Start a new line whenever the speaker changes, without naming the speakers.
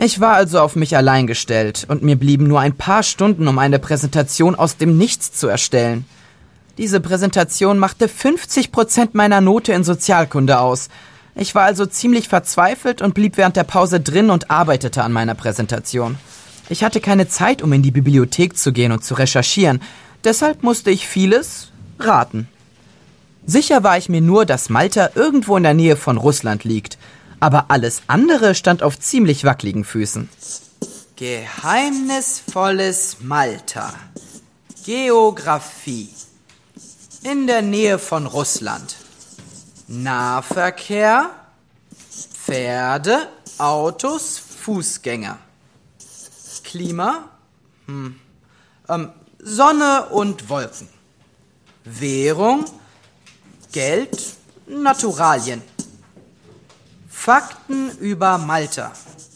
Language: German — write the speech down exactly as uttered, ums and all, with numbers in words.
Ich war also auf mich allein gestellt und mir blieben nur ein paar Stunden, um eine Präsentation aus dem Nichts zu erstellen. Diese Präsentation machte fünfzig Prozent meiner Note in Sozialkunde aus. Ich war also ziemlich verzweifelt und blieb während der Pause drin und arbeitete an meiner Präsentation. Ich hatte keine Zeit, um in die Bibliothek zu gehen und zu recherchieren. Deshalb musste ich vieles raten. Sicher war ich mir nur, dass Malta irgendwo in der Nähe von Russland liegt. Aber alles andere stand auf ziemlich wackeligen Füßen. Geheimnisvolles Malta. Geographie. In der Nähe von Russland. Nahverkehr. Pferde, Autos, Fußgänger. Klima. Hm. Ähm, Sonne und Wolken. Währung. Geld. Naturalien. Fakten über Malta.